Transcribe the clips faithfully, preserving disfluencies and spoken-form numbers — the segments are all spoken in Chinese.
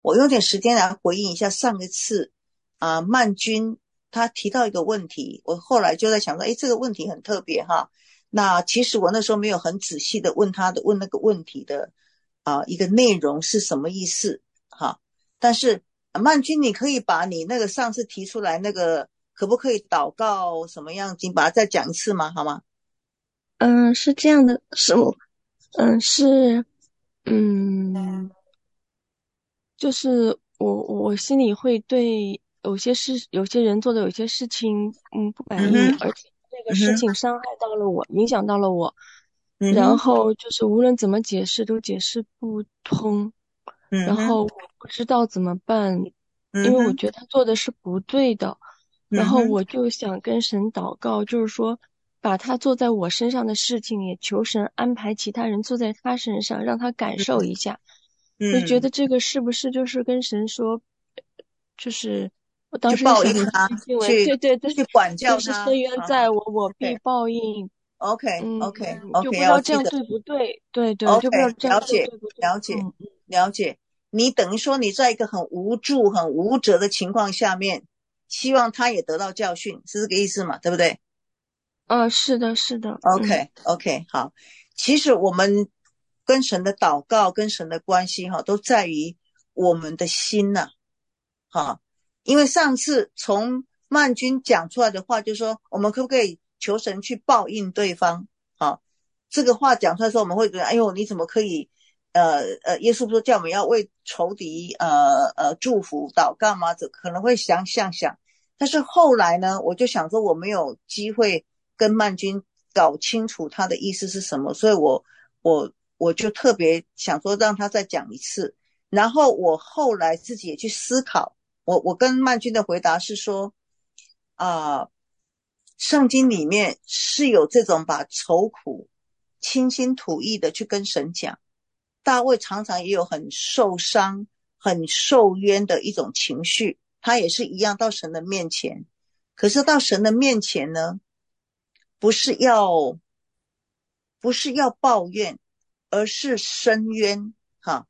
我用点时间来回应一下上一次啊、呃，曼君他提到一个问题，我后来就在想说，诶，这个问题很特别哈。那其实我那时候没有很仔细的问他的问那个问题的啊、呃、一个内容是什么意思哈。但是曼君，你可以把你那个上次提出来那个可不可以祷告什么样子，把它再讲一次吗？好吗？ 嗯，是这样的，是我，嗯，是，嗯，就是我我心里会对有些事、有些人做的有些事情，嗯，不满意， 嗯哼， 而且这个嗯哼， 事情伤害到了我，影响到了我，然嗯哼， 后就是无论怎么解释都解释不通， 嗯哼， 然后我不知道怎么办，因为我嗯哼， 觉得他做的是不对的，然嗯哼， 后我就想跟神祷告，就是说把他做在我身上的事情也求神安排其他人做在他身上，让他感受一下。我就觉嗯， 得这个是不是就是跟神说，就是我当去时就报应他， 想到这句经文， 去对对对， 去管就是教他。 深渊好好在我，我必 ，OK 报应。 OK 嗯， OK 就 OK， 不知要我记得。 道这样对不对？对对，就不知道 OK， 这样做了解对不对？ 了解嗯了解。你等于说你在一个很无助、很无责的情况下面，希望他也得到教训，是这个意思嘛？对不对嗯，是的，是的，嗯。 ？OK OK，好。其实我们跟神的祷告、跟神的关系哈，都在于我们的心呐、哈。因为上次从曼君讲出来的话，就是说我们可不可以求神去报应对方？好，这个话讲出来的时候，我们会觉得，哎呦，你怎么可以？呃呃，耶稣不是叫我们要为仇敌呃呃祝福祷告吗？这可能会想想想。但是后来呢，我就想说，我没有机会跟曼君搞清楚他的意思是什么，所以我我我就特别想说让他再讲一次。然后我后来自己也去思考，我我跟曼君的回答是说，啊、呃圣经里面是有这种把愁苦倾心吐意的去跟神讲。大卫常常也有很受伤、很受冤的一种情绪，他也是一样到神的面前。可是到神的面前呢，不是要不是要抱怨，而是申冤哈。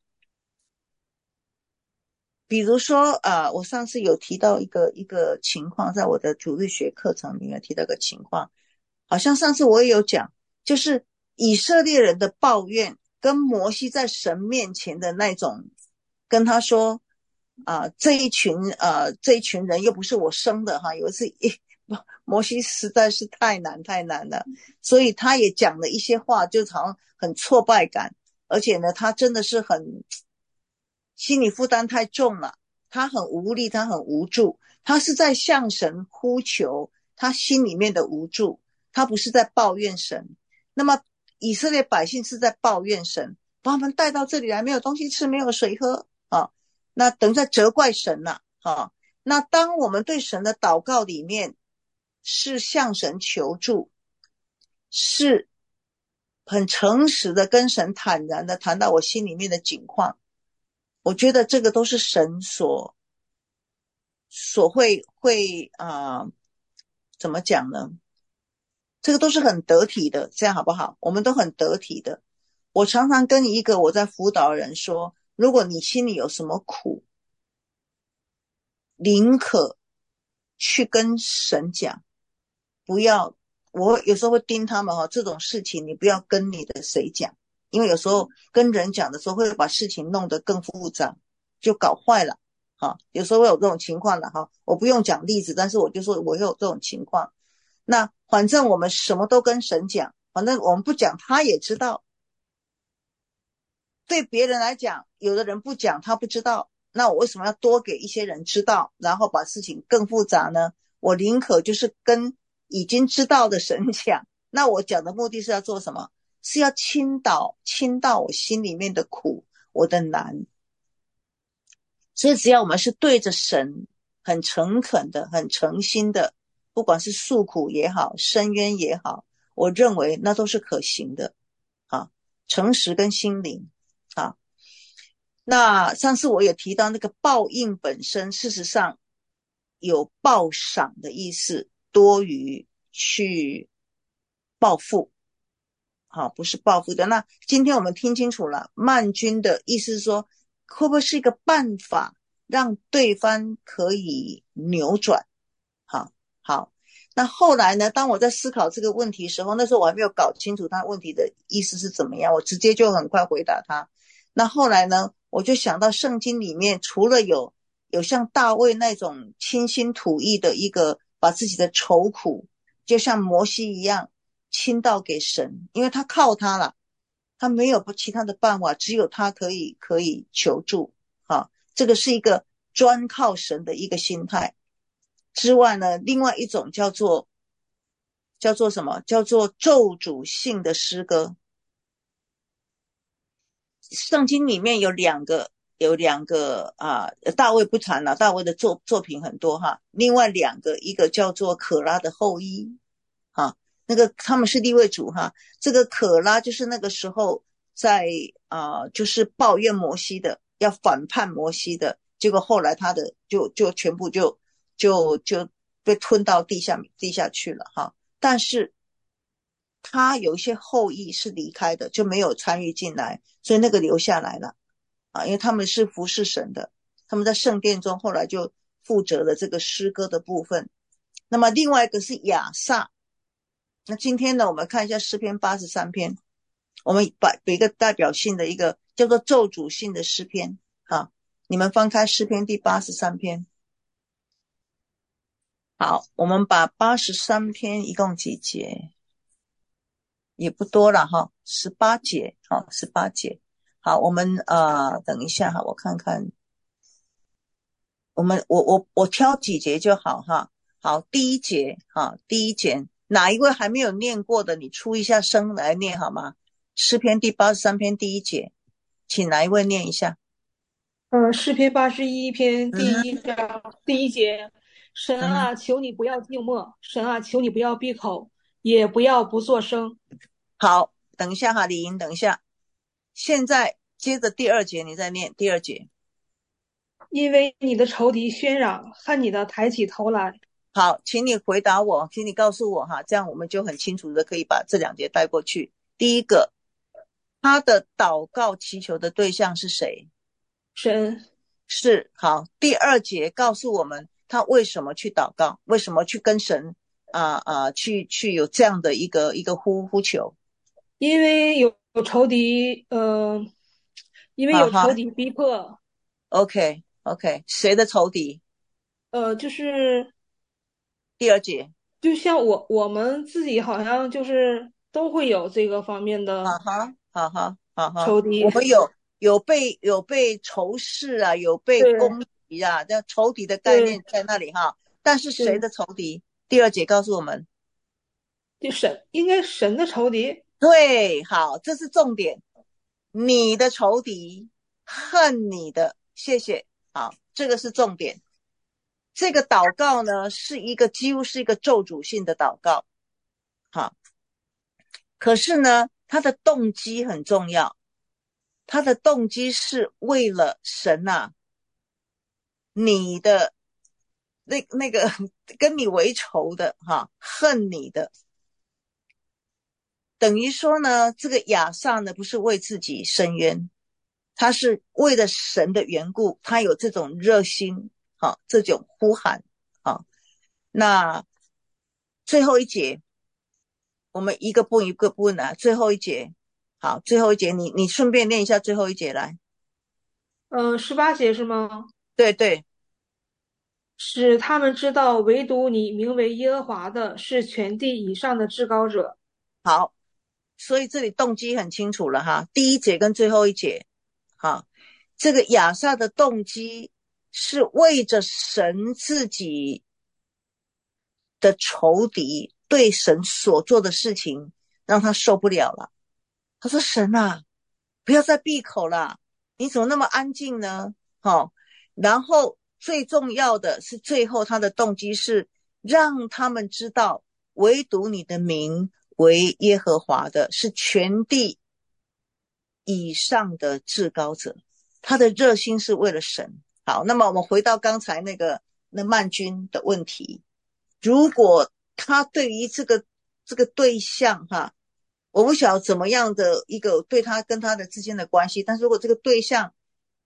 比如说啊、呃我上次有提到一个一个情况，在我的主日学课程里面提到一个情况，好像上次我也有讲，就是以色列人的抱怨跟摩西在神面前的那种，跟他说啊、呃这一群呃这一群人又不是我生的哈，有一次一摩西实在是太难太难了，所以他也讲了一些话，就好像很挫败感，而且呢，他真的是很心理负担太重了，他很无力，他很无助，他是在向神呼求他心里面的无助，他不是在抱怨神。那么以色列百姓是在抱怨神，把他们带到这里来，没有东西吃，没有水喝啊，那等于在责怪神呐啊。那当我们对神的祷告里面是向神求助，是很诚实的跟神坦然的谈到我心里面的境况，我觉得这个都是神所所会会啊、呃怎么讲呢？这个都是很得体的，这样好不好？我们都很得体的。我常常跟一个我在辅导的人说，如果你心里有什么苦，宁可去跟神讲，不要。我有时候会盯他们哈、哦，这种事情你不要跟你的谁讲，因为有时候跟人讲的时候会把事情弄得更复杂，就搞坏了。哈，有时候会有这种情况的哈，我不用讲例子，但是我就说我有这种情况。那反正我们什么都跟神讲，反正我们不讲他也知道。对别人来讲，有的人不讲他不知道，那我为什么要多给一些人知道，然后把事情更复杂呢？我宁可就是跟已经知道的神讲。那我讲的目的是要做什么？是要倾倒倾倒我心里面的苦，我的难。所以只要我们是对着神很诚恳的、很诚心的，不管是诉苦也好、申冤也好，我认为那都是可行的啊。诚实跟心灵啊。那上次我也提到那个报应本身，事实上有报赏的意思，多于去报复。好，不是报复的。那今天我们听清楚了，曼君的意思是说， 会不会是一个办法，让对方可以扭转？好，好。那后来呢，当我在思考这个问题的时候，那时候我还没有搞清楚他问题的意思是怎么样，我直接就很快回答他。那后来呢，我就想到圣经里面除了有有像大卫那种倾心吐意的一个把自己的愁苦就像摩西一样倾倒给神，因为他靠他了，他没有其他的办法，只有他可以可以求助啊，这个是一个专靠神的一个心态。之外呢，另外一种叫做叫做什么？叫做咒诅性的诗歌。圣经里面有两个，有两个啊，大卫不谈了，大卫的作作品很多哈。另外两个，一个叫做可拉的后裔，哈，那个他们是利未族哈。这个可拉就是那个时候在啊、呃，就是抱怨摩西的，要反叛摩西的，结果后来他的就就全部就就就被吞到地下地下去了哈。但是他有一些后裔是离开的，就没有参与进来，所以那个留下来了啊，因为他们是服侍神的，他们在圣殿中后来就负责了这个诗歌的部分。那么另外一个是亚萨。那今天呢，我们看一下诗篇八十三篇，我们把有一个代表性的一个叫做咒诅性的诗篇啊，你们翻开诗篇第八十三篇。好，我们把八十三篇一共几节？也不多了哈，十八节，好，十八节。好，我们呃，等一下哈，我看看，我们我我我挑几节就好哈。好，第一节哈，第一节，哪一位还没有念过的，你出一下声来念好吗？诗篇第八十三篇第一节，请哪一位念一下？ 嗯，诗篇八十一篇第嗯一章第一节，神嗯， 啊，求你不要静默，神啊，求你不要闭口，也不要不作声。 好，等一下哈，李莹，等一下。现在接着第二节，你再念第二节。 因为你的仇敌喧嚷，恨你的抬起头来。 好，请你回答我，请你告诉我哈，这样我们就很清楚的可以把这两节带过去。第一个，他的祷告祈求的对象是谁？ 神。 是。好，第二节告诉我们他为什么去祷告，为什么去跟神啊啊、呃呃、去去有这样的一个一个呼呼求。 因为有有仇敌，呃，因为好好有仇敌逼迫， ，OK OK， 谁的仇敌？ 呃，就是第二节。 就像我我们自己好像就是都会有这个方面的好哈好哈好哈， 仇敌。 我们有有被有被仇视啊，有被对攻击啊，这仇敌的概念对在那里哈。但是谁对， 的仇敌？第二节告诉我们。 就神应该神的仇敌。 对，好，这是重点。你的仇敌恨你的，谢谢。好，这个是重点。这个祷告呢，是一个几乎是一个咒诅性的祷告。好，可是呢，他的动机很重要。他的动机是为了神啊，你的那那个跟你为仇的哈，恨你的，等于说呢，这个亚萨呢不是为自己伸冤，他是为了神的缘故，他有这种热心，哈，这种呼喊，哈。那最后一节，我们一个步一个步呢，最后一节，好，最后一节你你顺便念一下最后一节来。 嗯，十八节是吗？ 对对。 使他们知道，唯独你名为耶和华的是全地以上的至高者。 好，所以这里动机很清楚了哈，第一节跟最后一节，哈，这个亚萨的动机是为着神自己的仇敌对神所做的事情让他受不了了。他说神啊，不要再闭口了，你怎么那么安静呢？哦，然后最重要的是最后他的动机是让他们知道唯独你的名为耶和华的是全地以上的至高者，他的热心是为了神。好，那么我们回到刚才那个那曼君的问题，如果他对于这个这个对象哈，我不晓得怎么样的一个对他跟他的之间的关系，但是如果这个对象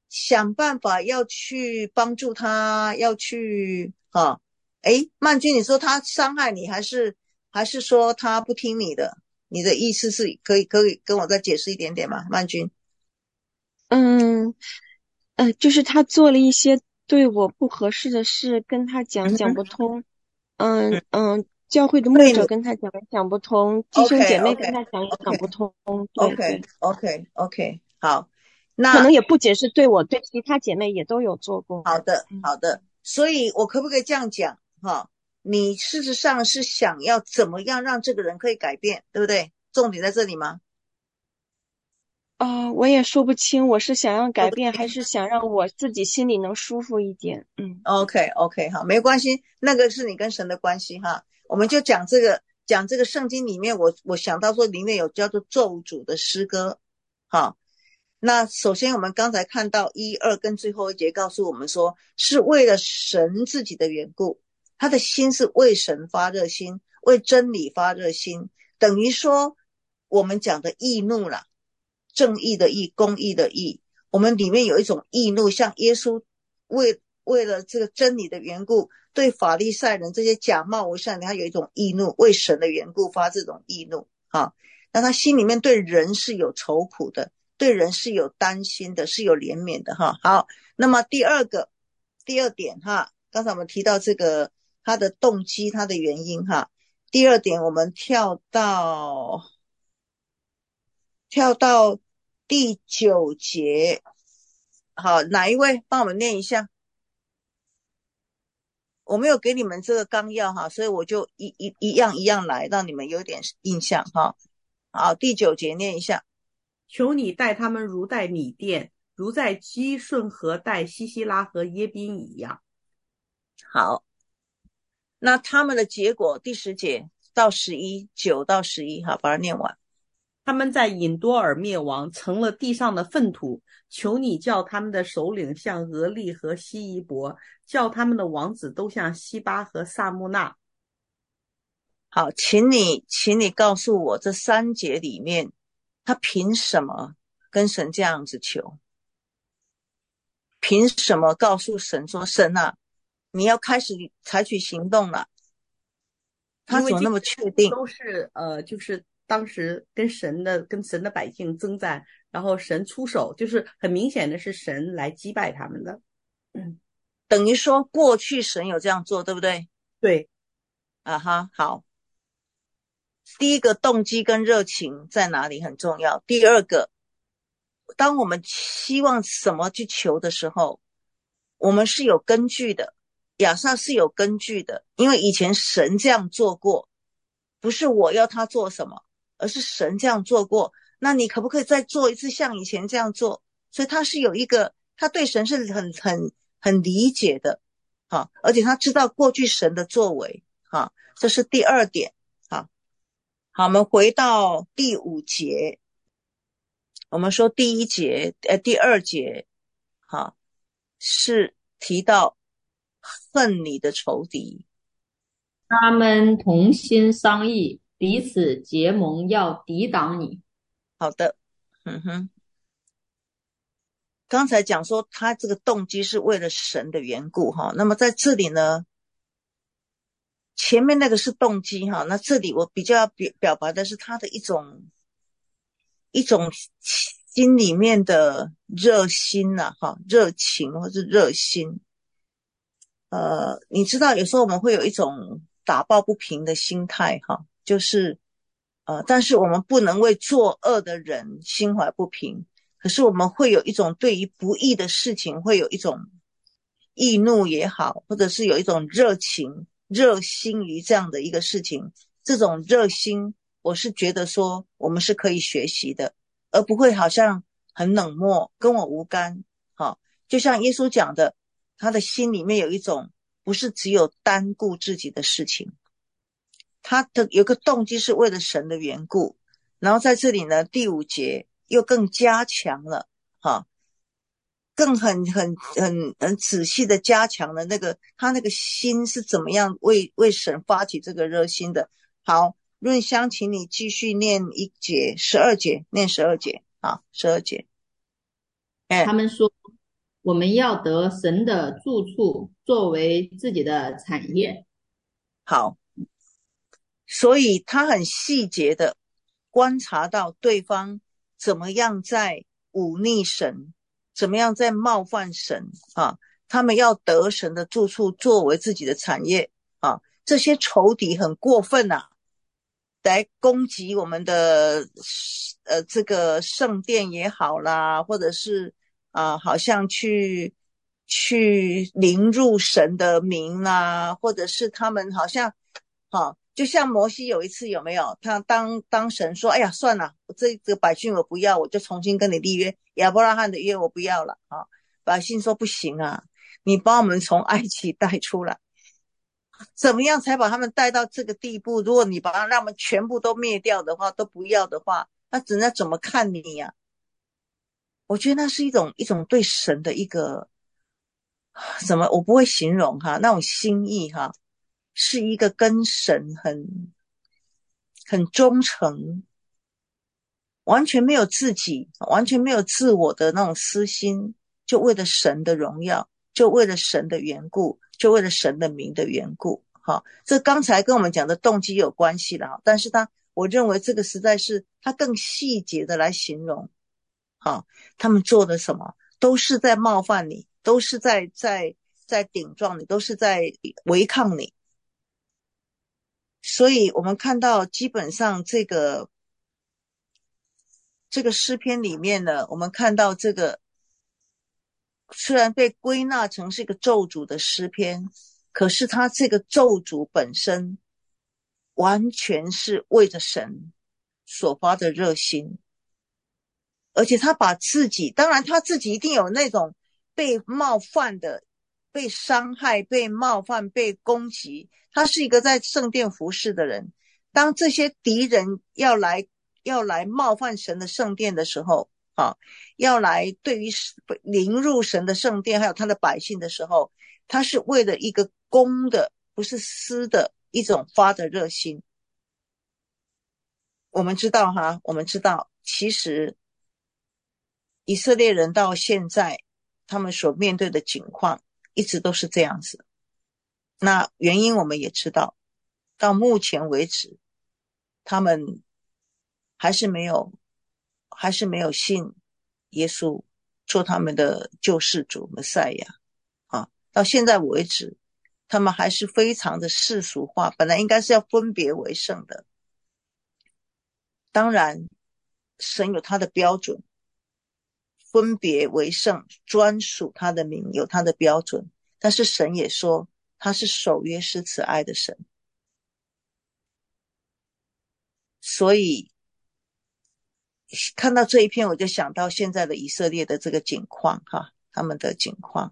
想办法要去帮助他，要去啊，诶，曼君，你说他伤害你，还是还是说他不听你的？你的意思是可以可以跟我再解释一点点吗，曼君？ 嗯，呃，就是他做了一些对我不合适的事，跟他讲讲嗯哼， 不通。嗯嗯， 嗯，教会的牧对你者跟他讲也讲不通，弟兄 ，OK 姐妹 OK 跟他讲也讲 OK 不通。对 OK 对， OK OK，好，那可能也不仅是对我，对其他姐妹也都有做过。 好的， 嗯。 好的，所以我可不可以这样讲哈？你事实上是想要怎么样让这个人可以改变，对不对？重点在这里吗？ 啊、我也说不清，我是想要说不改变，还是想让我自己心里能舒服一点。嗯。 ，OK OK，好，没关系，那个是你跟神的关系哈。我们就讲这个，讲这个圣经里面，我我想到说里面有叫做咒诅的诗歌，好。那首先我们刚才看到一二跟最后一节告诉我们说，是为了神自己的缘故，他的心是为神发热心，为真理发热心，等于说我们讲的义怒啦，正义的义，公义的义，我们里面有一种义怒，像耶稣为为了这个真理的缘故，对法利赛人这些假冒为善的，他有一种义怒，为神的缘故发这种义怒啊。那他心里面对人是有愁苦的，对人是有担心的，是有怜悯的哈。好，那么第二个第二点哈，刚才我们提到这个他的动机，他的原因哈。第二点我们跳到跳到第九节，好，哪一位帮我们念一下？我没有给你们这个纲要哈，所以我就一一一样一样来，让你们有点印象哈。好，第九节念一下。 求你待他们如待米甸，如在基顺河待西西拉和耶宾一样。 好，那他们的结果第十节到十一，九到十一，好，把它念完。 他们在隐多尔灭亡，成了地上的粪土。求你叫他们的首领像俄利和希伊伯，叫他们的王子都像西巴和萨木纳。 好，请你请你告诉我这三节里面，他凭什么跟神这样子求？凭什么告诉神说，神啊，你要开始采取行动了？他怎么那么确定？ 都是呃，就是当时跟神的跟神的百姓征战，然后神出手，就是很明显的是神来击败他们的。嗯， 等于说过去神有这样做，对不对？ 对， 啊哈，好。第一个动机跟热情在哪里很重要。第二个，当我们希望什么去求的时候，我们是有根据的。亚萨是有根据的，因为以前神这样做过，不是我要他做什么，而是神这样做过。那你可不可以再做一次像以前这样做？所以他是有一个，他对神是很很很理解的，啊，而且他知道过去神的作为，啊，这是第二点。好，好，我们回到第五节，我们说第一节，呃，第二节，好，是提到恨你的仇敌。 他们同心商议，彼此结盟，要抵挡你。 好的，嗯哼，刚才讲说他这个动机是为了神的缘故哈，那么在这里呢，前面那个是动机哈，那这里我比较表表达的是他的一种一种心里面的热心呐、啊、哈，热情或是热心。呃，你知道有时候我们会有一种打抱不平的心态哈，就是呃，但是我们不能为作恶的人心怀不平，可是我们会有一种对于不义的事情会有一种易怒也好，或者是有一种热情热心于这样的一个事情，这种热心我是觉得说我们是可以学习的，而不会好像很冷漠跟我无干。好，就像耶稣讲的，他的心里面有一种不是只有单顾自己的事情，他的有个动机是为了神的缘故。然后在这里呢，第五节又更加强了，哈，更很很很很仔细的加强了那个他那个心是怎么样为为神发起这个热心的。好，润香，请你继续念一节，十二节，念十二节，好，十二节。 他们说， 我们要得神的住处作为自己的产业。 好，所以他很细节的观察到对方怎么样在忤逆神，怎么样在冒犯神啊，他们要得神的住处作为自己的产业啊，这些仇敌很过分啊，来攻击我们的呃这个圣殿也好啦，或者是啊、呃、好像去去凌辱神的名啊，或者是他们好像好、啊，就像摩西有一次有没有他当当神说，哎呀算了，我这这个百姓我不要，我就重新跟你立约，亚伯拉罕的约我不要了啊。百姓说不行啊，你把我们从埃及带出来，怎么样才把他们带到这个地步？如果你把他让他们全部都灭掉的话，都不要的话，那人家怎么看你呀、啊？我觉得那是一种一种对神的一个什么，我不会形容哈，那种心意哈，是一个跟神很很忠诚，完全没有自己，完全没有自我的那种私心，就为了神的荣耀，就为了神的缘故，就为了神的名的缘故。好，这刚才跟我们讲的动机有关系了，但是他我认为这个实在是他更细节的来形容。好，他们做的什么都是在冒犯你，都是在在在顶撞你，都是在违抗你。所以我们看到基本上这个这个诗篇里面呢，我们看到这个虽然被归纳成是一个咒诅的诗篇，可是它这个咒诅本身完全是为着神所发的热心，而且他把自己，当然他自己一定有那种被冒犯的，被伤害，被冒犯，被攻击，他是一个在圣殿服侍的人，当这些敌人要来要来冒犯神的圣殿的时候啊，要来对于凌辱神的圣殿还有他的百姓的时候，他是为了一个公的，不是私的一种发的热心。我们知道哈，我们知道其实以色列人到现在他们所面对的境况一直都是这样子，那原因我们也知道，到目前为止他们还是没有还是没有信耶稣做他们的救世主弥赛亚啊，到现在为止他们还是非常的世俗化，本来应该是要分别为圣的。当然神有他的标准，分别为圣，专属他的名，有他的标准，但是神也说他是守约施慈爱的神。所以看到这一篇我就想到现在的以色列的这个境况哈，他们的境况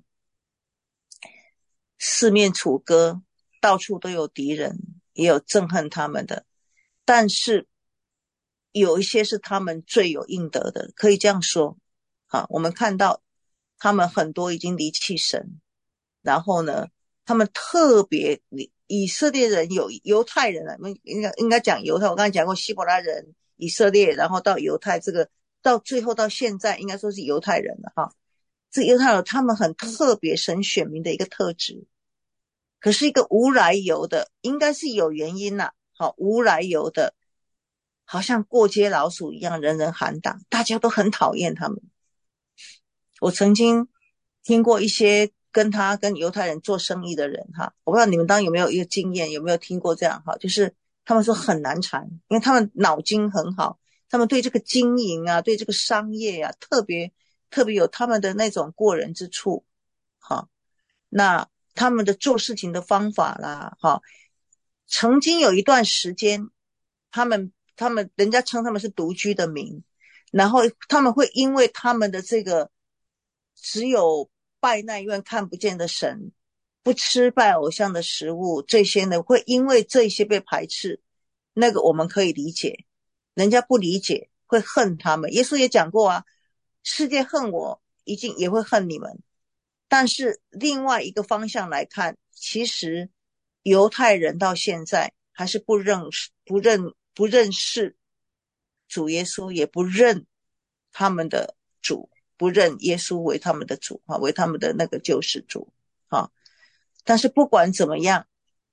四面楚歌，到处都有敌人，也有憎恨他们的，但是有一些是他们罪有应得的，可以这样说啊。我们看到他们很多已经离弃神，然后呢他们特别以色列人有犹太人啊，应该应该讲犹太，我刚才讲过希伯来人、以色列，然后到犹太，这个到最后到现在应该说是犹太人了哈。这犹太人他们很特别神选民的一个特质，可是一个无来由的，应该是有原因啦、啊、好，无来由的好像过街老鼠一样，人人喊打，大家都很讨厌他们。我曾经听过一些跟他跟犹太人做生意的人哈，我不知道你们当有没有一个经验，有没有听过这样哈，就是他们说很难缠，因为他们脑筋很好，他们对这个经营啊，对这个商业啊，特别特别有他们的那种过人之处哈。那他们的做事情的方法啦哈，曾经有一段时间他们他们人家称他们是独居的民，然后他们会因为他们的这个只有拜那一位看不见的神，不吃拜偶像的食物，这些呢会因为这些被排斥，那个我们可以理解，人家不理解会恨他们。耶稣也讲过啊，世界恨我一定也会恨你们。但是另外一个方向来看，其实犹太人到现在还是不认识不认不认识主耶稣，也不认他们的主， 不认耶稣为他们的主啊，为他们的那个救世主啊。但是不管怎么样，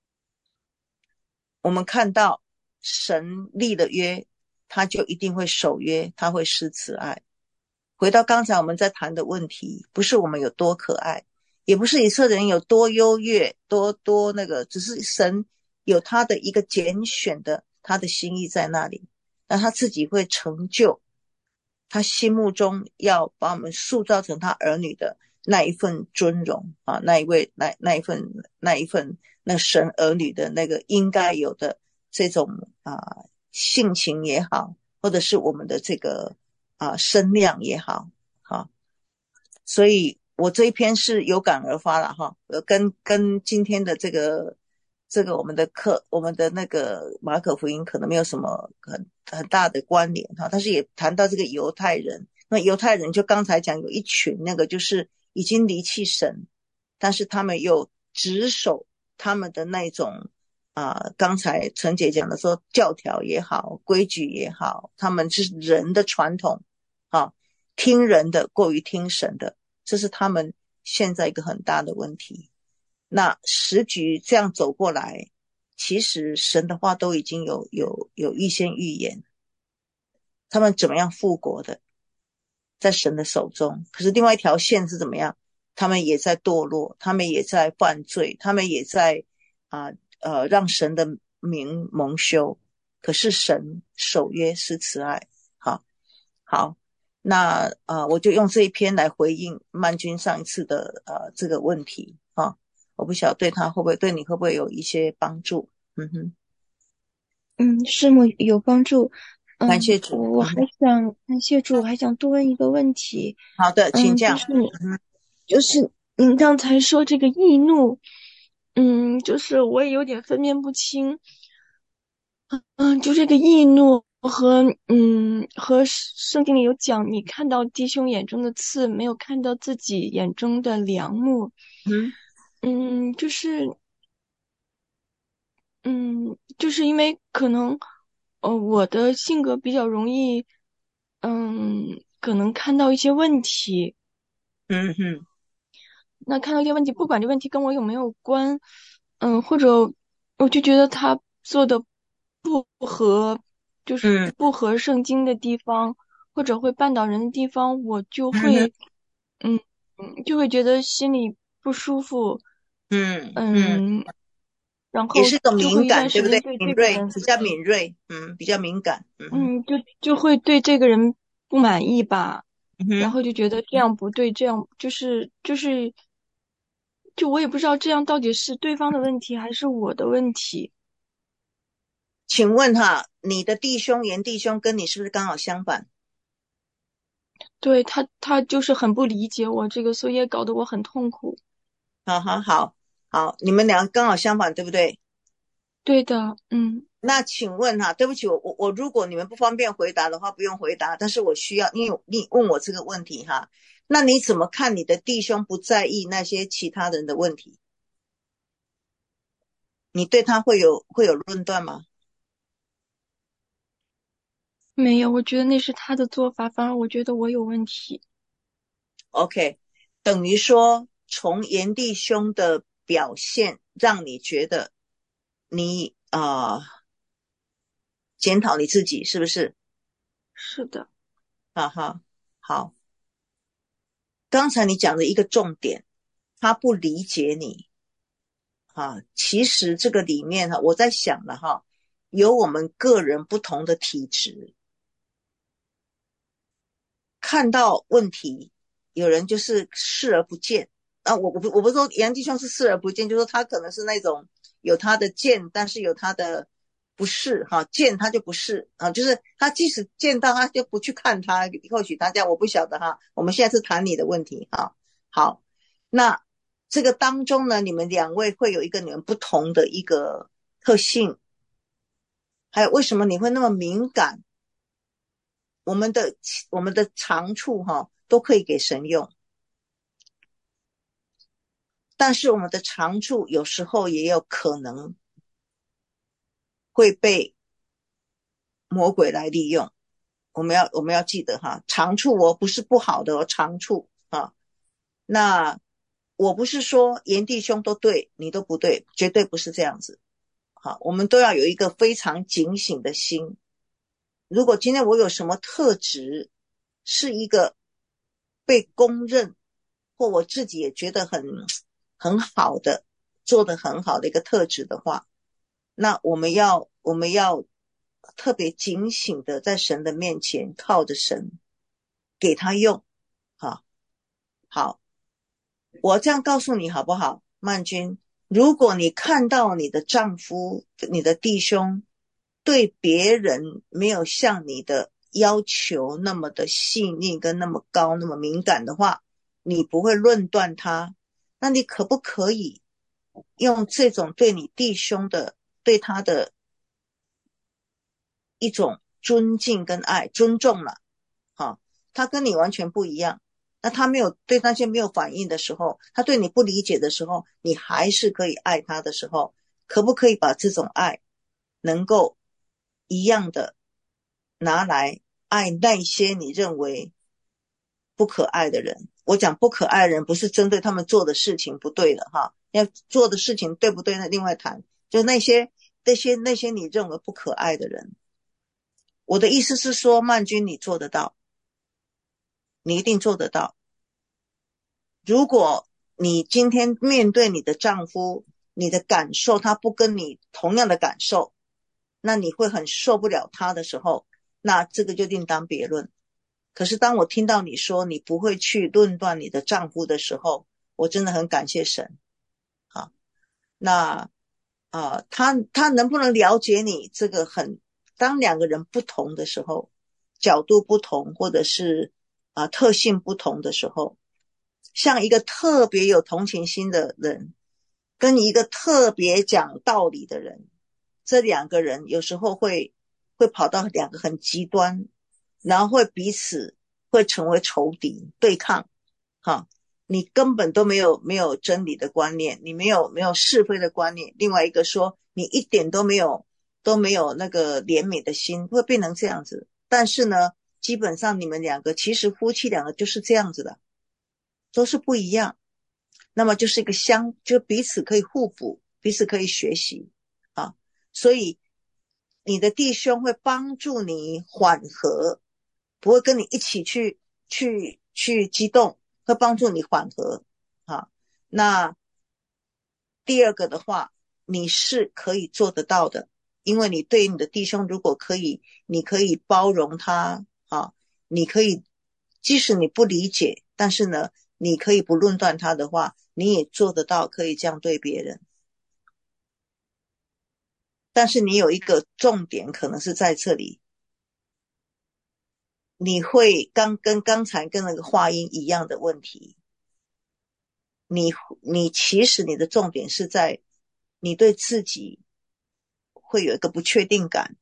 我们看到神立了约，他就一定会守约，他会施慈爱。回到刚才我们在谈的问题，不是我们有多可爱，也不是以色列人有多优越，多多那个，只是神有他的一个拣选的他的心意在那里，那他自己会成就他心目中要把我们塑造成他儿女的那一份尊荣啊，那一位那那一份那一份那神儿女的那个应该有的这种啊性情也好，或者是我们的这个啊身量也好，哈，所以我这一篇是有感而发了哈，跟跟今天的这个这个我们的课，我们的那个马可福音可能没有什么很很大的关联哈，但是也谈到这个犹太人，那犹太人就刚才讲有一群那个就是已经离弃神，但是他们又执守他们的那种啊，刚才陈姐讲的说教条也好，规矩也好，他们是人的传统啊，听人的过于听神的，这是他们现在一个很大的问题。那时局这样走过来，其实神的话都已经有有有预先预言，他们怎么样复国的，在神的手中。可是另外一条线是怎么样？他们也在堕落，他们也在犯罪，他们也在啊呃让神的名蒙羞。可是神守约施慈爱，好，好，那呃我就用这一篇来回应曼君上一次的呃这个问题啊。我不晓得对他会不会对你会不会有一些帮助。嗯哼， 嗯，师母有帮助。嗯， 感谢主。 我我还想感谢主，我还想多问一个问题。 好的，请嗯， 讲。 就是就是您刚才说这个易怒，嗯，就是我也有点分辨不清。嗯，就这个易怒和嗯和圣经里有讲，你看到弟兄眼中的刺，没有看到自己眼中的梁木。 嗯嗯，就是嗯，就是因为可能呃我的性格比较容易，嗯，可能看到一些问题。 嗯哼， 那看到一些问题，不管这问题跟我有没有关，嗯，或者我就觉得他做的不合，就是嗯不合圣经的地方，或者会绊倒人的地方，我就嗯哼， 会，嗯嗯，就会觉得心里不舒服， 嗯嗯， 嗯，然后也是个就会一段敏感，对不对？ 时间对敏锐， 这个人， 比较敏锐，嗯，比较敏感。嗯哼， 嗯，就就会对这个人不满意吧， 嗯哼， 然后就觉得这样不对，这样就是就是。就我也不知道这样到底是对方的问题还是我的问题。 请问哈，你的弟兄严弟兄跟你是不是刚好相反？ 对他，他就是很不理解我这个，所以也搞得我很痛苦。 好好好好，你们两个刚好相反，对不对？ 对的，嗯， 那请问哈，对不起，我我我如果你们不方便回答的话，不用回答。但是我需要，因为你问我这个问题哈，那你怎么看你的弟兄不在意那些其他人的问题？你对他会有会有论断吗？ 没有，我觉得那是他的做法，反而我觉得我有问题。 OK，等于说从严弟兄的表现，让你觉得你啊、呃、检讨你自己是不是？ 是的， 啊哈，好，刚才你讲的一个重点，他不理解你啊。其实这个里面哈，我在想了哈，有我们个人不同的体质，看到问题，有人就是视而不见。啊，我我不我不是说杨弟兄是视而不见，就是说他可能是那种有他的见，但是有他的不是哈，见他就不是啊，就是他即使见到他就不去看他，或许大家我不晓得哈。我们现在是谈你的问题哈。好，那这个当中呢，你们两位会有一个你们不同的一个特性，还有为什么你会那么敏感？我们的我们的长处哈都可以给神用。但是我们的长处有时候也有可能会被魔鬼来利用。 我们要我们要记得哈，长处哦不是不好的哦，长处啊。那我不是说严弟兄都对，你都不对，绝对不是这样子。好，我们都要有一个非常警醒的心。如果今天我有什么特质是一个被公认，或我自己也觉得很很好的，做得很好的一个特质的话，那我们要我们要特别警醒的在神的面前靠着神给他用。好，好，我这样告诉你好不好，曼君？如果你看到你的丈夫、你的弟兄对别人没有像你的要求那么的细腻跟那么高那么敏感的话，你不会论断他，那你可不可以用这种对你弟兄的对他的一种尊敬跟爱尊重了，好，他跟你完全不一样，那他没有对那些没有反应的时候，他对你不理解的时候，你还是可以爱他的时候，可不可以把这种爱能够一样的拿来爱那些你认为不可爱的人？我讲不可爱的人不是针对他们做的事情不对了哈，要做的事情对不对那另外谈，就那些那些那些你认为不可爱的人。我的意思是说，曼君你做得到，你一定做得到。如果你今天面对你的丈夫，你的感受他不跟你同样的感受，那你会很受不了他的时候，那这个就另当别论。可是当我听到你说你不会去论断你的丈夫的时候，我真的很感谢神。好，那呃，他他能不能了解你这个很，当两个人不同的时候，角度不同，或者是啊、呃、特性不同的时候，像一个特别有同情心的人跟一个特别讲道理的人，这两个人有时候会会跑到两个很极端，然后会彼此会成为仇敌对抗。哈，你根本都没有没有真理的观念，你没有没有是非的观念，另外一个说你一点都没有都没有那个怜悯的心，会变成这样子。但是呢，基本上你们两个其实夫妻两个就是这样子的，都是不一样，那么就是一个相，就彼此可以互补，彼此可以学习啊。所以你的弟兄会帮助你缓和，不会跟你一起去去去激动，会帮助你缓和啊。那第二个的话，你是可以做得到的，因为你对你的弟兄如果可以，你可以包容他啊，你可以即使你不理解，但是呢你可以不论断他的话，你也做得到可以这样对别人。但是你有一个重点可能是在这里，你会刚跟刚才跟那个话音一样的问题，你你其实你的重点是在你对自己会有一个不确定感。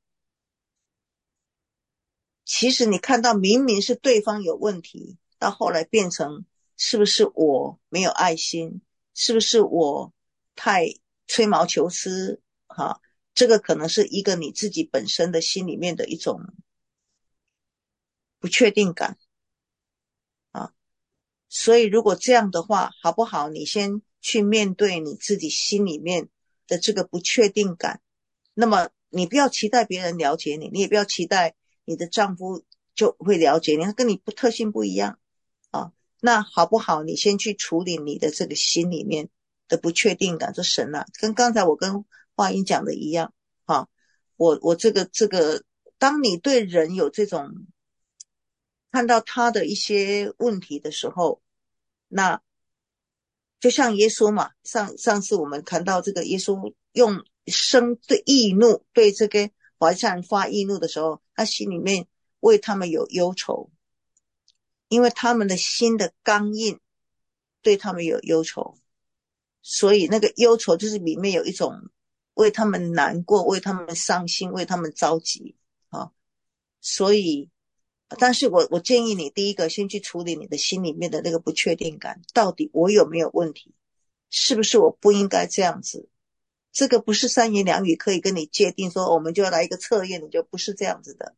其实你看到明明是对方有问题，到后来变成是不是我没有爱心，是不是我太吹毛求疵哈，这个可能是一个你自己本身的心里面的一种不确定感啊。所以如果这样的话，好不好，你先去面对你自己心里面的这个不确定感，那么你不要期待别人了解你，你也不要期待你的丈夫就会了解你，他跟你不特性不一样啊。那好不好，你先去处理你的这个心里面的不确定感，说神啊，跟刚才我跟话音讲的一样啊，我我这个这个，当你对人有这种看到他的一些问题的时候，那就像耶稣嘛，上上次我们谈到这个耶稣用生对义怒对这个法利赛人发义怒的时候，他心里面为他们有忧愁，因为他们的心的刚硬对他们有忧愁，所以那个忧愁就是里面有一种为他们难过，为他们伤心，为他们着急啊。所以但是我我建议你第一个先去处理你的心里面的那个不确定感，到底我有没有问题，是不是我不应该这样子。这个不是三言两语可以跟你界定说我们就要来一个测验，你就不是这样子的。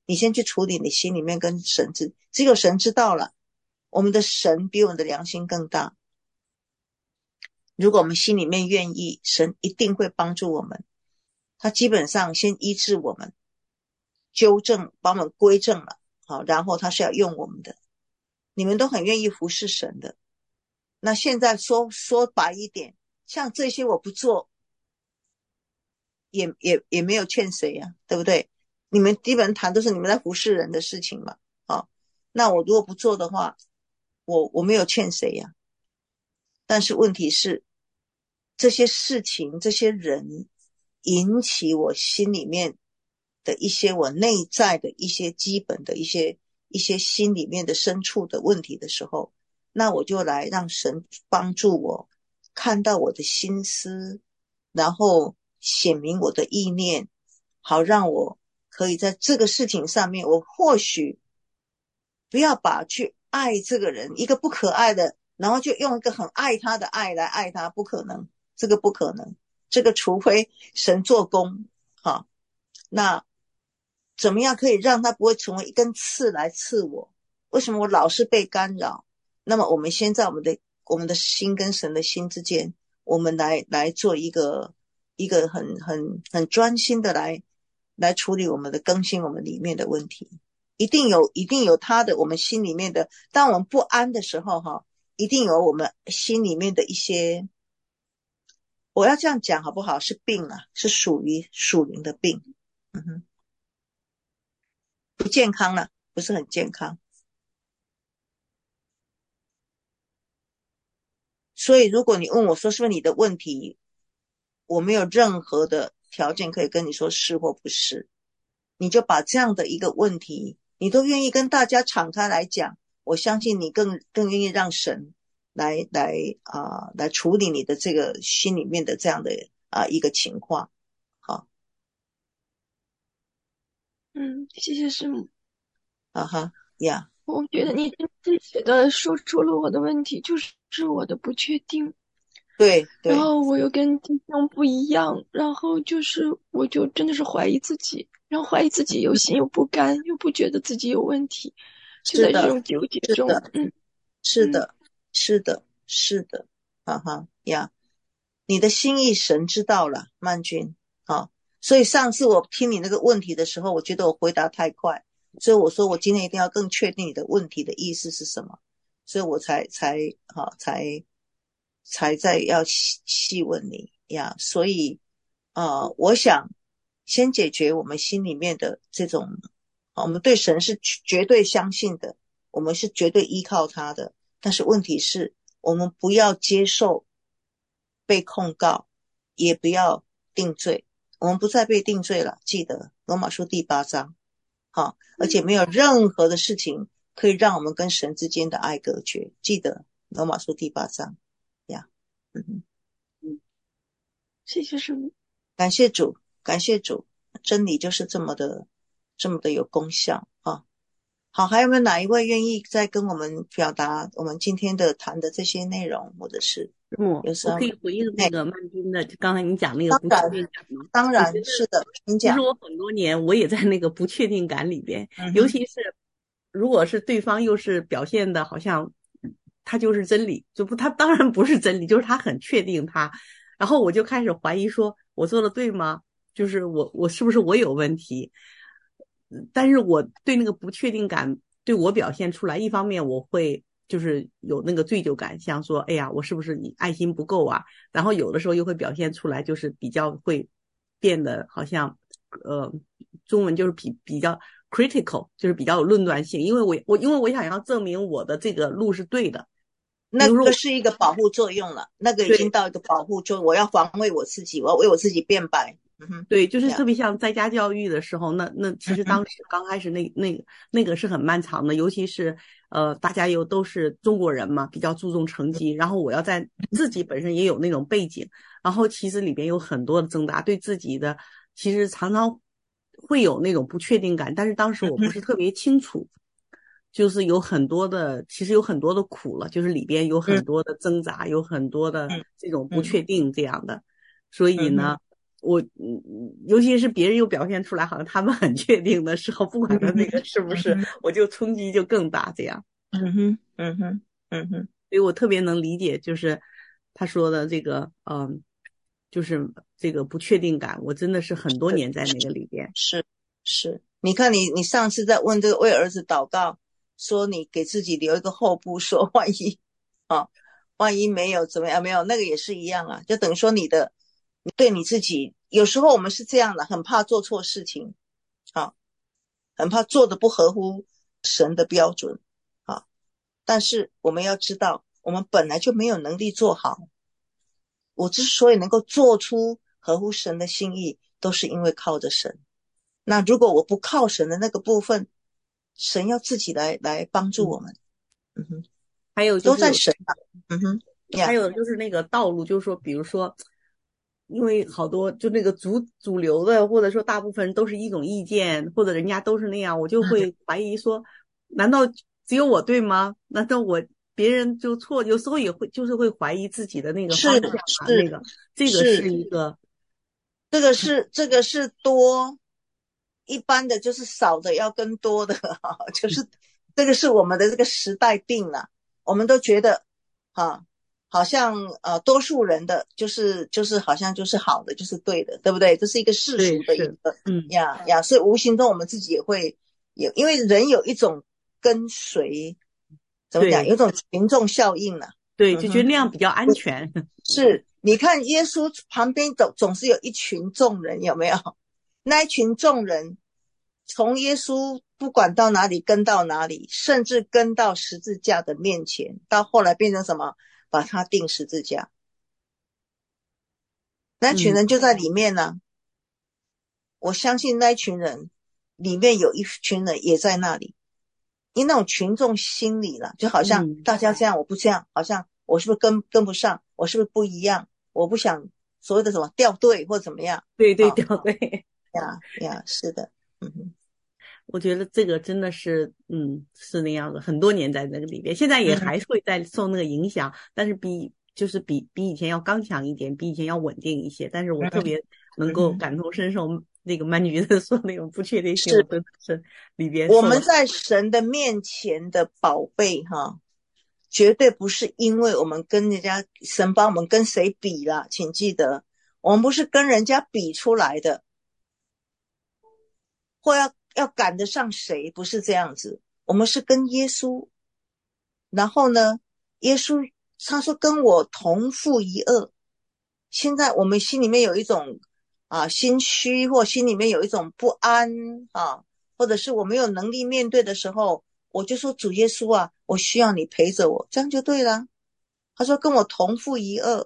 你先去处理你心里面跟神知，只有神知道了。我们的神比我们的良心更大。如果我们心里面愿意，神一定会帮助我们。他基本上先医治我们，纠正，把我们归正了，好，然后他是要用我们的。你们都很愿意服侍神的。那现在说说白一点，像这些我不做，也也也没有欠谁呀、啊，对不对？你们基本谈都是你们在服侍人的事情嘛，好，那我如果不做的话，我我没有欠谁呀、啊。但是问题是，这些事情，这些人引起我心里面的一些我内在的一些基本的一些一些心里面的深处的问题的时候，那我就来让神帮助我看到我的心思，然后显明我的意念，好让我可以在这个事情上面，我或许不要把去爱这个人，一个不可爱的，然后就用一个很爱他的爱来爱他，不可能，这个不可能，这个除非神做工，好，那怎么样可以让他不会成为一根刺来刺我？为什么我老是被干扰？那么我们先在我们的我们的心跟神的心之间，我们来来做一个一个很很很专心的来来处理我们的更新我们里面的问题。一定有一定有他的我们心里面的，当我们不安的时候哈，一定有我们心里面的一些，我要这样讲好不好？是病啊，是属于属灵的病，嗯哼，不健康了，不是很健康。所以如果你问我说是不是你的问题，我没有任何的条件可以跟你说是或不是，你就把这样的一个问题你都愿意跟大家敞开来讲，我相信你更更愿意让神来来啊、呃、来处理你的这个心里面的这样的啊、呃、一个情况。好， 嗯，谢谢师母。 啊哈呀， 我觉得你自己的说出了我的问题，就是是我的不确定。 对对， 然后我又跟弟兄不一样，然后就是我就真的是怀疑自己，然后怀疑自己又心又不甘，又不觉得自己有问题，就是在这的种纠结中， 是的嗯， 是的是的是的，啊哈呀，你的心意神知道了，曼君，好，所以上次我听你那个问题的时候，我觉得我回答太快，所以我说我今天一定要更确定你的问题的意思是什么，所以我才才好才才在要细细问你呀。所以呃我想先解决我们心里面的这种，我们对神是绝对相信的，我们是绝对依靠他的，但是问题是我们不要接受被控告，也不要定罪，我们不再被定罪了，记得罗马书第八章，好，而且没有任何的事情可以让我们跟神之间的爱隔绝，记得罗马书第八章呀，嗯嗯，谢谢师母， 感谢主，感谢主，真理就是这么的这么的有功效啊。好，还有没有哪一位愿意再跟我们表达我们今天的谈的这些内容，或者是嗯， 有什么？ 我可以回应那个曼君的，刚才你讲那个不确定感吗？ 当然是的，你讲。 其实我很多年我也在那个不确定感里边， 嗯、 尤其是如果是对方又是表现的好像他就是真理，就不他当然不是真理，就是他很确定他，然后我就开始怀疑说我做的对吗？就是我我是不是我有问题？但是我对那个不确定感对我表现出来，一方面我会就是有那个罪疚感，像说哎呀我是不是你爱心不够啊，然后有的时候又会表现出来就是比较会变得好像呃中文就是比比较 critical， 就是比较有论断性，因为我我因为我想要证明我的这个路是对的， 那个是一个保护作用了，那个已经到一个保护作用，我要防卫我自己，我要为我自己辩白。嗯、 对，就是特别像在家教育的时候，那那其实当时刚开始那那个那个是很漫长的，尤其是呃大家又都是中国人嘛，比较注重成绩，然后我要在自己本身也有那种背景，然后其实里边有很多的挣扎，对自己的其实常常会有那种不确定感，但是当时我不是特别清楚，就是有很多的其实有很多的苦了，就是里边有很多的挣扎，有很多的这种不确定这样的，所以呢我嗯，尤其是别人又表现出来好像他们很确定的时候，不管他那个是不是，我就冲击就更大。这样， 嗯哼，嗯哼，嗯哼， 所以我特别能理解，就是他说的这个，嗯，就是这个不确定感，我真的是很多年在那个里边。 是是，你看你你上次在问这个为儿子祷告，说你给自己留一个后步，说万一啊，万一没有怎么样，没有那个也是一样啊，就等于说你的你对你自己，有时候我们是这样的，很怕做错事情，啊，很怕做的不合乎神的标准，啊，但是我们要知道，我们本来就没有能力做好。我之所以能够做出合乎神的心意，都是因为靠着神。那如果我不靠神的那个部分，神要自己来来帮助我们。嗯哼， 还有就是都在神啊。嗯哼， 还有就是那个道路，就是说，比如说，因为好多就那个主主流的，或者说大部分人都是一种意见，或者人家都是那样，我就会怀疑说，难道只有我对吗？难道我别人就错？有时候也会就是会怀疑自己的那个方向啊，那个这个是一个， 这个是这个是多，一般的就是少的要跟多的，就是这个是我们的这个时代病了，我们都觉得啊。好像呃，多数人的就是就是好像就是好的，就是对的，对不对？这是一个世俗的一个， 嗯呀呀，所以无形中我们自己也会有，因为人有一种跟随，怎么讲？有一种群众效应啊， 对，就觉得那样比较安全。 嗯、是，你看耶稣旁边总总是有一群众人，有没有？那一群众人从耶稣不管到哪里跟到哪里，甚至跟到十字架的面前，到后来变成什么？把他钉十字架，那群人就在里面呢、啊嗯。我相信那群人里面有一群人也在那里，因为那种群众心理了，就好像大家这样，我不这样，好像我是不是跟跟不上，我是不是不一样，我不想所谓的什么掉队或怎么样。 对对，掉队。 呀呀，是的，嗯哼。 我觉得这个真的是，嗯，是那样的，很多年在那个里边，现在也还是会在受那个影响，嗯、但是比就是比比以前要刚强一点，比以前要稳定一些。但是我特别能够感同身受，嗯、那个曼女士说那种不确定性，我真的是里边。 我们在神的面前的宝贝哈，绝对不是因为我们跟人家神把我们跟谁比啦，请记得，我们不是跟人家比出来的，或要。要赶得上谁，不是这样子，我们是跟耶稣，然后呢耶稣他说跟我同负一軛，现在我们心里面有一种啊心虚，或心里面有一种不安啊，或者是我没有能力面对的时候，我就说主耶稣啊，我需要你陪着我，这样就对了。他说跟我同负一軛，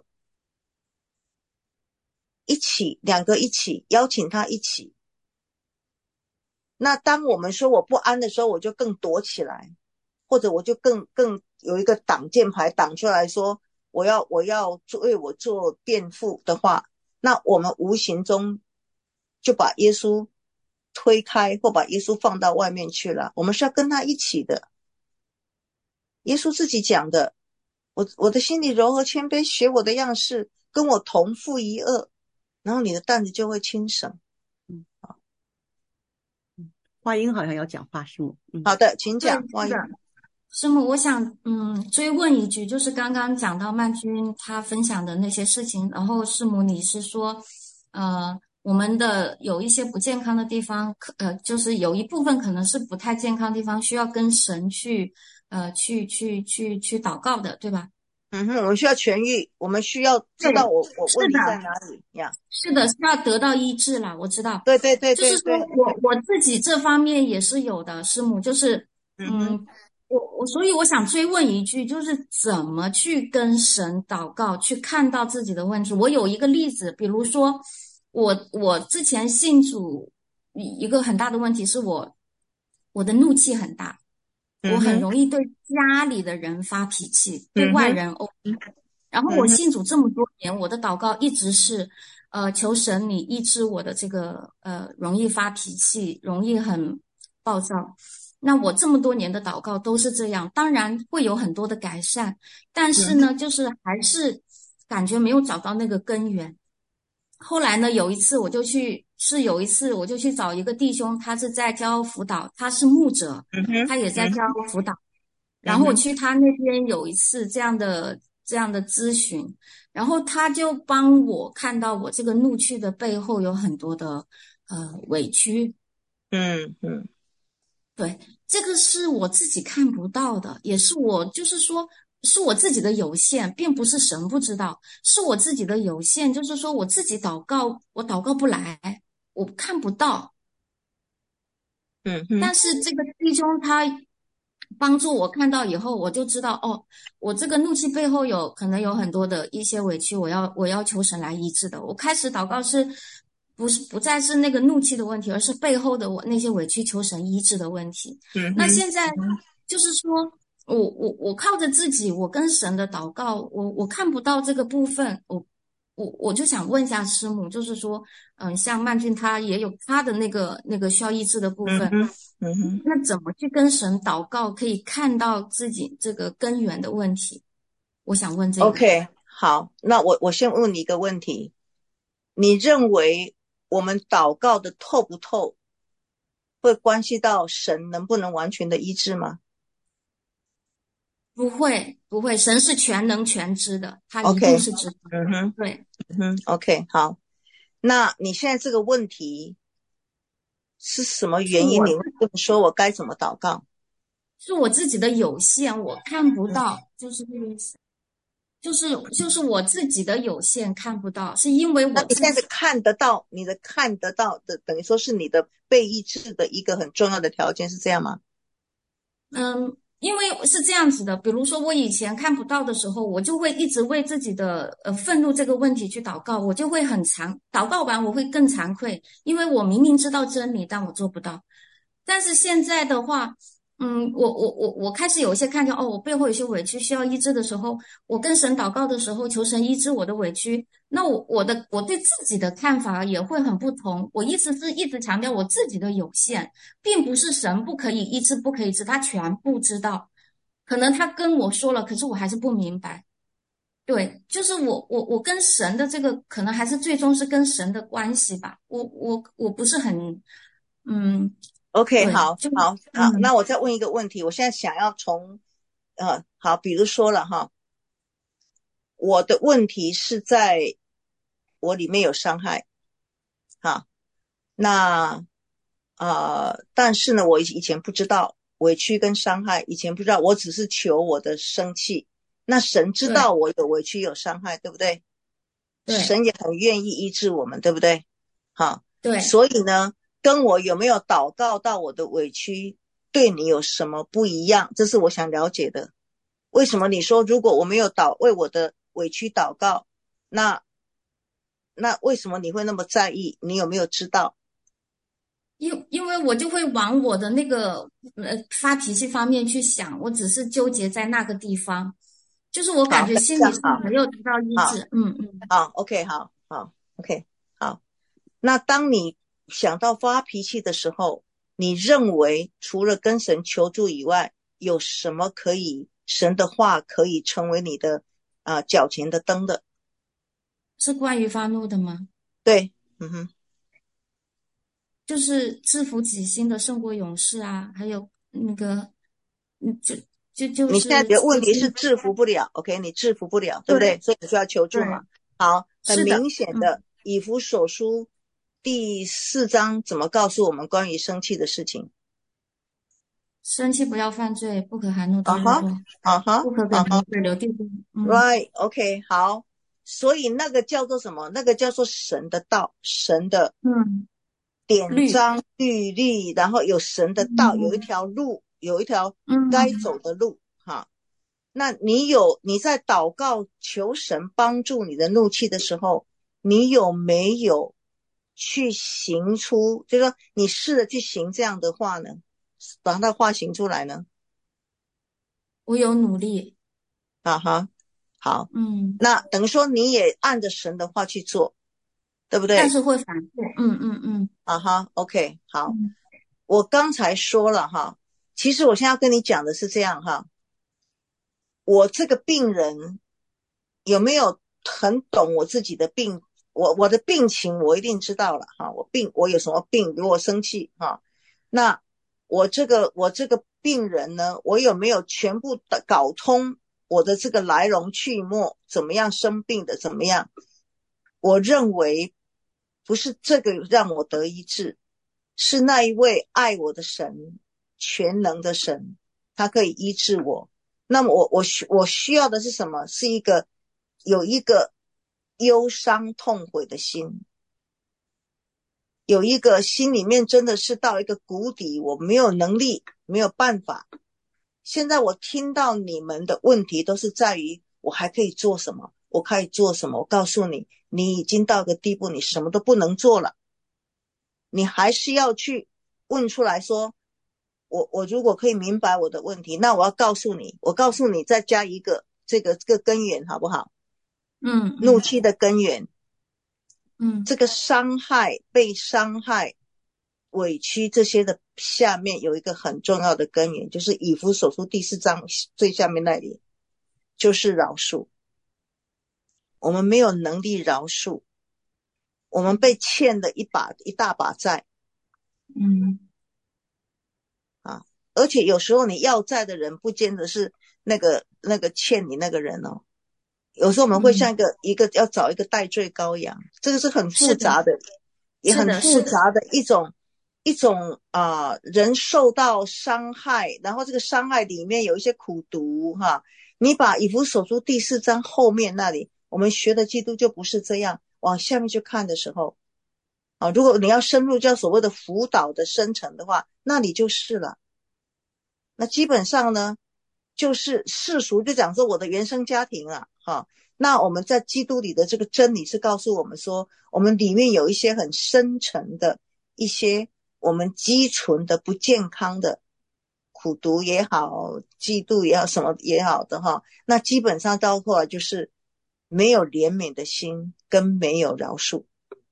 一起，两个一起，邀请他一起。那当我们说我不安的时候，我就更躲起来，或者我就更更有一个挡箭牌挡出来说，我要我要为我做辩护的话，那我们无形中就把耶稣推开，或把耶稣放到外面去了。我们是要跟他一起的。耶稣自己讲的，我我的心里柔和谦卑，学我的样式，跟我同负一軛，然后你的担子就会轻省。 花英好像要讲话，师母。 嗯、好的，请讲。花英师母，我想嗯追问一句，就是刚刚讲到曼君他分享的那些事情，然后师母你是说，呃，我们的有一些不健康的地方，呃，就是有一部分可能是不太健康的地方，需要跟神去呃去去去去祷告的，对吧？ 嗯哼，我们需要痊愈，我们需要知道我我问题在哪里呀？ 是的，是要得到医治了，我知道。 对对对对， 就是说我我自己这方面也是有的，师母，就是嗯， 嗯我我所以我想追问一句，就是怎么去跟神祷告，去看到自己的问题。我有一个例子，比如说我我之前信主，一个很大的问题是我我的怒气很大。我很容易对家里的人发脾气，嗯、对外人哦。然后我信主这么多年，我的祷告一直是，呃，求神你医治我的这个呃容易发脾气、容易很暴躁。那我这么多年的祷告都是这样，当然会有很多的改善，但是呢，就是还是感觉没有找到那个根源。 后来呢，有一次我就去，是有一次我就去找一个弟兄，他是在教辅导，他是牧者， 嗯哼， 他也在教嗯辅导。然嗯哼， 后我去他那边有一次这样的这样的咨询，然后他就帮我看到我这个怒气的背后有很多的呃委屈。 嗯嗯对，这个是我自己看不到的，也是我就是说是我自己的有限，并不是神不知道，是我自己的有限，就是说我自己祷告，我祷告不来，我看不到。 嗯哼， 但是这个弟兄他帮助我看到以后，我就知道哦，我这个怒气背后有可能有很多的一些委屈，我要我要求神来医治的。我开始祷告是不是不再是那个怒气的问题，而是背后的我那些委屈求神医治的问题。 嗯哼， 那现在就是说我我我靠着自己，我跟神的祷告，我我看不到这个部分，我我我就想问一下师母，就是说，嗯，像曼俊他也有他的那个那个需要医治的部分， 嗯哼，嗯哼。 那怎么去跟神祷告，可以看到自己这个根源的问题？我想问这个。 OK，好，那我我先问你一个问题，你认为我们祷告的透不透，会关系到神能不能完全的医治吗不会，不会，神是全能全知的，他一 ？OK， 定是知道。 嗯哼， 对， 嗯哼，OK，好，那你现在这个问题是什么是我原因？你会这么说，我该怎么祷告？ 是我自己的有限，我看不到，就是这个意思。就是就是我自己的有限看不到，是因为那你现在我自己看得到，你的看得到的，等于说是你的被医治的一个很重要的条件，是这样吗？ 嗯，因为是这样子的，比如说我以前看不到的时候，我就会一直为自己的呃愤怒这个问题去祷告，我就会很惭，祷告完我会更惭愧，因为我明明知道真理，但我做不到。但是现在的话，嗯，我我我我开始有一些看见哦，我背后有些委屈需要医治的时候，我跟神祷告的时候，求神医治我的委屈，那我我的我对自己的看法也会很不同。我意思是一直强调我自己的有限，并不是神不可以医治，不可以治，他全部知道。可能他跟我说了，可是我还是不明白。对，就是我我我跟神的这个，可能还是最终是跟神的关系吧。我我我不是很，嗯， OK， 对， 好， 就好，好， 嗯那我再问一个问题，我现在想要从，呃，好，比如说了哈，我的问题是在我里面有伤害，哈，那呃，但是呢，我以前不知道委屈跟伤害，以前不知道，我只是求我的生气，那神知对道我有委屈有伤害，对不对？ 对神也很愿意医治我们，对不对？好， 对， 所以呢，跟我有没有祷告到我的委屈，对你有什么不一样？这是我想了解的。为什么你说如果我没有祷为我的委屈祷告，那那为什么你会那么在意？你有没有知道？ 因因为我就会往我的那个呃发脾气方面去想，我只是纠结在那个地方，就是我感好， 觉那心里是这样好， 没有得到医好， 治。嗯嗯， 好 ，OK，好，好 ，OK，好。那当你想到发脾气的时候，你认为除了跟神求助以外，有什么可以神的话可以成为你的啊、呃、脚前的灯的？ 是关于发怒的吗？ 对，嗯哼， 就是制服己心的胜过勇士啊，还有那个，嗯，就就就你现在是的问题是就是制服不了 ，OK， 你制服不了，对不对？ 对所以你需要求助对， 嘛。好，很是的， 明显嗯， 的，以弗所书第四章怎么告诉我们关于生气的事情？ 生气不要犯罪，不可含怒啊哈， 到日落， 啊哈， 不可给啊哈魔鬼留地步。嗯， ，Right，OK，好。所以那个叫做什么？那个叫做神的道，神的嗯， 典律， 章律例，然后有神的道，有一嗯条路，有一条嗯， 该走的路，哈。那你有你在祷告求神帮助你的怒气的时候，你有没有去行出，就是说你试着去行这样的话呢？把那话行出来呢？ 我有努力。 啊哈，好， 嗯， 那等于说你也按着神的话去做，对不对？ 但是会反复。嗯嗯嗯啊哈 ，OK， 好， 嗯， 我刚才说了哈，其实我现在要跟你讲的是这样哈，我这个病人有没有很懂我自己的病我我的病情我一定知道了哈，我病我有什么病，如果生气哈，那我这个我这个病人呢，我有没有全部的搞通我的这个来龙去脉，怎么样生病的，怎么样？我认为不是这个让我得医治，是那一位爱我的神，全能的神，他可以医治我。那么我我需我需要的是什么？是一个有一个忧伤痛悔的心，有一个心里面真的是到一个谷底，我没有能力，没有办法。现在我听到你们的问题都是在于我还可以做什么，我可以做什么。我告诉你，你已经到个地步，你什么都不能做了，你还是要去问出来说，我我如果可以明白我的问题，那我要告诉你，我告诉你再加一个这个这个根源好不好？ 嗯怒气的根源， 嗯这个伤害、被伤害、委屈这些的下面有一个很重要的根源，就是以弗所书第四章最下面那里，就是饶恕。我们没有能力饶恕，我们被欠的一把一大把债嗯啊！而且有时候你要债的人不见得是那个那个欠你那个人哦，有时候我们会像一个、嗯、一个要找一个代罪羔羊，这个是很复杂的，也很复杂的一种一种啊、呃，人受到伤害，然后这个伤害里面有一些苦毒哈。你把以弗所书第四章后面那里，我们学的基督就不是这样，往下面去看的时候，啊，如果你要深入叫所谓的辅导的生成的话，那你就是了。那基本上呢，就是世俗就讲说我的原生家庭啊，哈，那我们在基督里的这个真理是告诉我们说，我们里面有一些很深沉的一些我们积存的不健康的苦毒也好，嫉妒也好，什么也好的哈，那基本上到后来就是没有怜悯的心跟没有饶恕，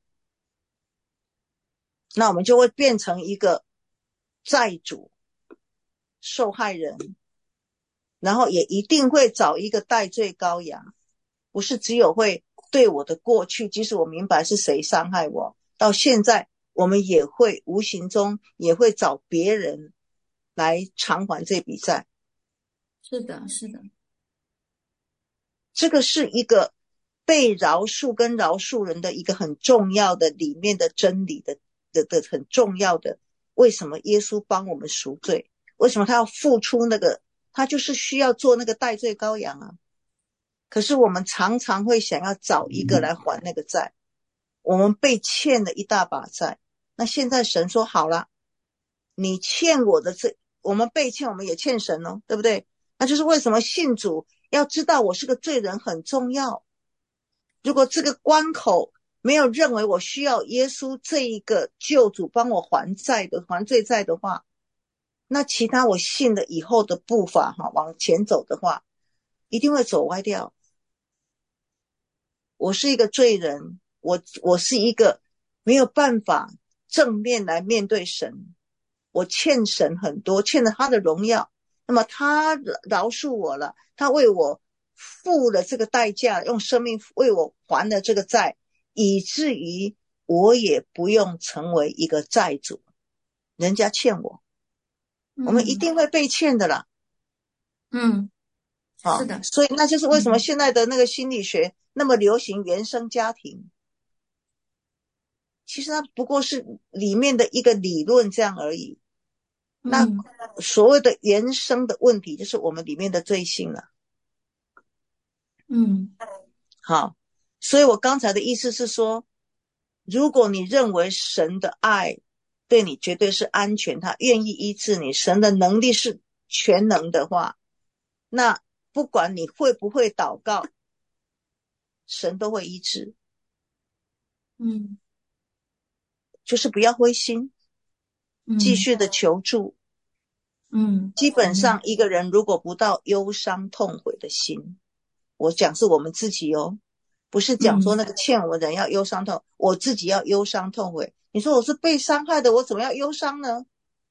那我们就会变成一个债主、受害人，然后也一定会找一个代罪羔羊，不是只有会对我的过去，即使我明白是谁伤害我，到现在我们也会无形中也会找别人来偿还这笔债。 是的，是的， 这个是一个被饶恕跟饶恕人的一个很重要的里面的真理的的的很重要的，为什么耶稣帮我们赎罪？为什么他要付出那个？他就是需要做那个代罪羔羊啊。可是我们常常会想要找一个来还那个债，我们被欠了一大把债。那现在神说好了，你欠我的这，我们被欠，我们也欠神哦，对不对？那就是为什么信主要知道我是个罪人很重要。如果这个关口没有认为我需要耶稣这一个救主帮我还债的还罪债的话，那其他我信了以后的步伐哈，往前走的话，一定会走歪掉。我是一个罪人，我我是一个没有办法正面来面对神，我欠神很多，欠了他的荣耀，那么他饶恕我了，他为我付了这个代价，用生命为我还了这个债，以至于我也不用成为一个债主，人家欠我，我们一定会被欠的啦。 嗯， 啊， 是的， 所以那就是为什么现在的那个心理学那么流行原生家庭，其实它不过是里面的一个理论这样而已。那所谓的原生的问题，就是我们里面的罪性了。 嗯， 好，所以我刚才的意思是说，如果你认为神的爱对你绝对是安全，他愿意医治你，神的能力是全能的话，那不管你会不会祷告，神都会医治。 嗯， 就是不要灰心，继续的求助。 嗯， 基本上一个人如果不到忧伤痛悔的心，我讲是我们自己哦，不是讲说那个欠我们人要忧伤痛，我自己要忧伤痛悔。你说我是被伤害的，我怎么要忧伤呢？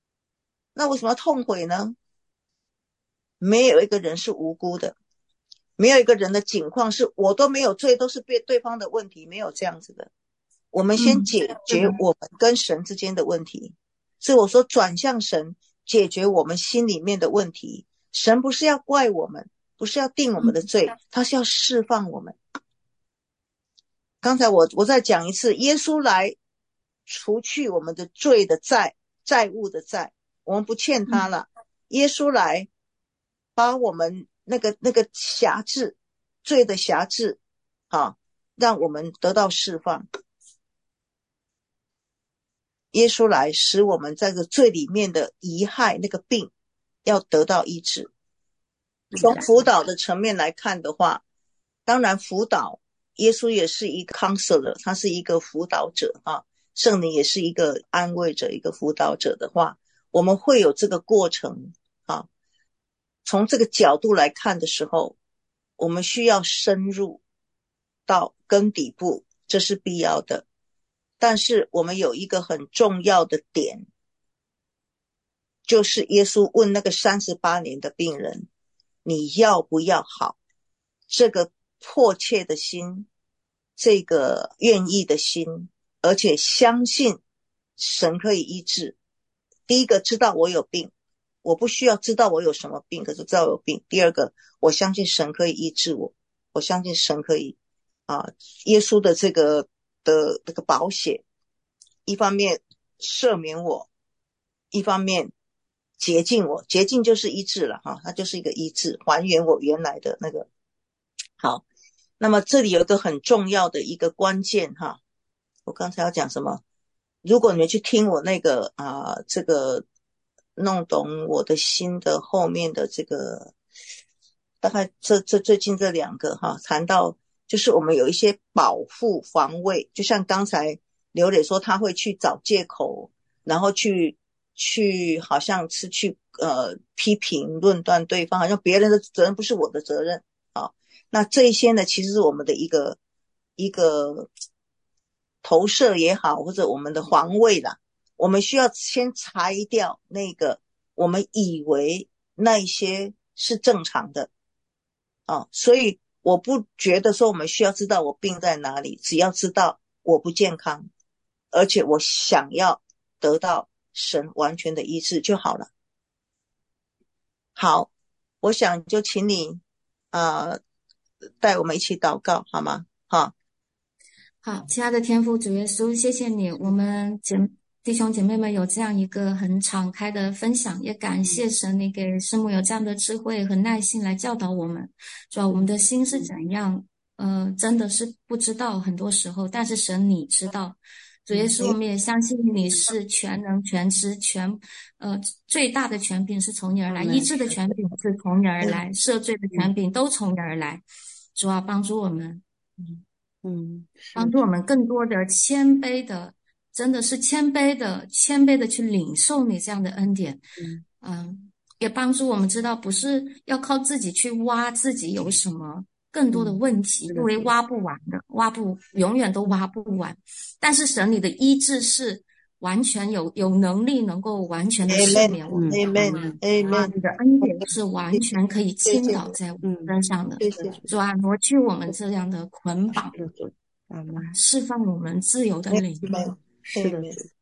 那为什么要痛悔呢？没有一个人是无辜的， 没有一个人的境况是我都没有罪，都是对对方的问题，没有这样子的。我们先嗯， 解是决的， 我们跟神之间的问题，所以我说转向神，解决我们心里面的问题。神不是要怪我们，不是要定我们的嗯罪，他是要释放我们。刚才我我再讲一次，耶稣来除去我们的罪的债，债务的债，我们不欠他嗯了。耶稣来把我们那个那个辖制，罪的辖制，啊，让我们得到释放。耶稣来使我们在这个罪里面的遗害那个病要得到医治。从辅导的层面来看的话，当然辅导，耶稣也是一个 counselor， 他是一个辅导者啊，圣灵也是一个安慰者，一个辅导者的话，我们会有这个过程啊。从这个角度来看的时候，我们需要深入到根底部，这是必要的。但是我们有一个很重要的点，就是耶稣问那个三十八年的病人，你要不要好？这个迫切的心，这个愿意的心，而且相信神可以医治。第一个，知道我有病，我不需要知道我有什么病，可是知道我有病。第二个，我相信神可以医治我，我相信神可以啊，耶稣的这个的这个宝血，一方面赦免我，一方面洁净我，洁净就是医治了哈，它就是一个医治，还原我原来的那个。好，那么这里有一个很重要的一个关键哈，我刚才要讲什么？如果你们去听我那个啊、呃，这个弄懂我的心的后面的这个，大概这这最近这两个哈，谈到就是我们有一些保护防卫，就像刚才刘磊说，他会去找借口，然后去去好像是去呃批评论断对方，好像别人的责任不是我的责任啊。那这一些呢，其实是我们的一个一个投射也好，或者我们的防卫啦，我们需要先裁掉那个我们以为那一些是正常的啊。所以我不觉得说我们需要知道我病在哪里，只要知道我不健康，而且我想要得到神完全的医治就好了。好，我想就请你啊、呃、带我们一起祷告好吗？好， 好，亲爱的天父主耶稣，谢谢你，我们姐弟兄姐妹们有这样一个很敞开的分享，也感谢神你给师母有这样的智慧和耐心来教导我们。主要我们的心是怎样，呃，真的是不知道很多时候，但是神你知道。主耶稣，我们也相信你是全能全知全，呃，最大的权柄是从你而来，医治的权柄是从你而来，赦罪的权柄都从你而来。主要帮助我们，嗯。 嗯， 帮助我们更多的谦卑的，真的是谦卑的、谦卑的去领受你这样的恩典。 嗯嗯，也帮助我们知道，不是要靠自己去挖自己有什么更多的问题，因为挖不完的，挖不永远都挖不完。但是神你的医治是完全有有能力能够完全的赦免我们。 Amen Amen 啊，你的恩典是完全可以倾倒在我们身上的。 谢谢主啊，挪去我们这样的捆绑， 是的，阿门。 释放我们自由的灵。 Amen 是的， Amen